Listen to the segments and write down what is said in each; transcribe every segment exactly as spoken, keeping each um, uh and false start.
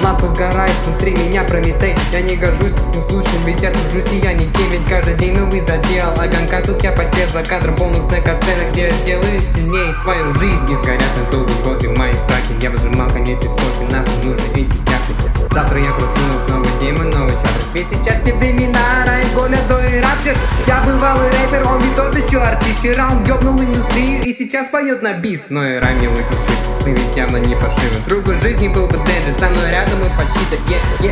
лампа сгорает внутри меня, Прометей. Я не горжусь этим случаем, ведь я тружусь и я не тем. Ведь каждый день новый задел огонька, тут я потел за кадром бонусная касцена, где я сделаю сильнее свою жизнь. Не сгорят на долгие годы мои страхи, я выжимал конец из сотни, нахуй нужно идти тяжко. Завтра я проснулась, новый демон, новый чатр. Ведь сейчас те времена, район голя до и рапчик. Я бывалый рэпер, он ведь тот еще артист. Вчера он ёбнул индустрию и сейчас поет на бис. Но и райм не выключит, мы ведь явно не фальшивы. Другой жизни был бы Денджи, со мной рядом и почти-то е-е.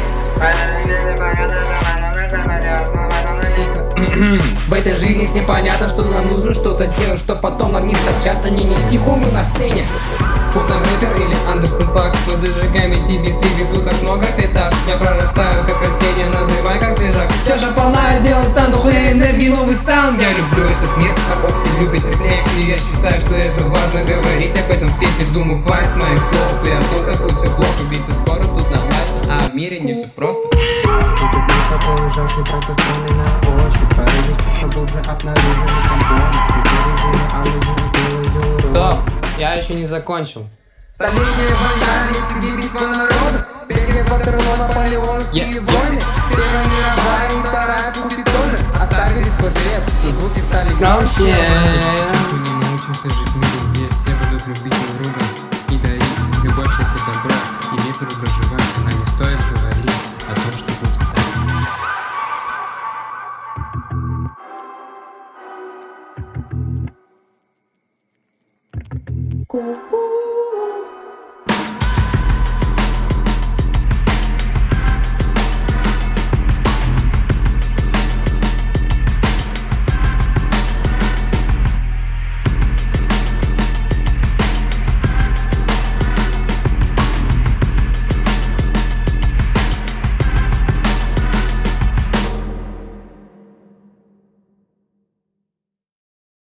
В этой жизни всем понятно, что нам нужно что-то делать, что потом нам не торчаться, не нести хуму на сцене. Вот там рэпер или Андерсон Пак, мы зажигаем эти биты, ведь тут так много петард. Я прорастаю как растение, называй как свежак. Чаша полна, я сделал сам, духовой энергии, новый саунд. Я люблю этот мир, как Окси любит рефлексию. Я считаю, что это важно говорить об этом в песне. Думаю, хватит моих слов и о том, как все плохо. Ведь скоро тут наладится, а в мире не все просто. Этот мир такой ужасный, правда странный на ощупь. Порылись чуть поглубже, обнаружили там помощь. Мы пережили алую и белую. Стоп, я еще не закончил. Столетняя война, лицеги битва народов. Первый Ватерлоо, наполеоновские yeah. войны. Первая мировая и вторая в купе тоже оставили свой след, но звуки стали громче. Не научимся жить в мире.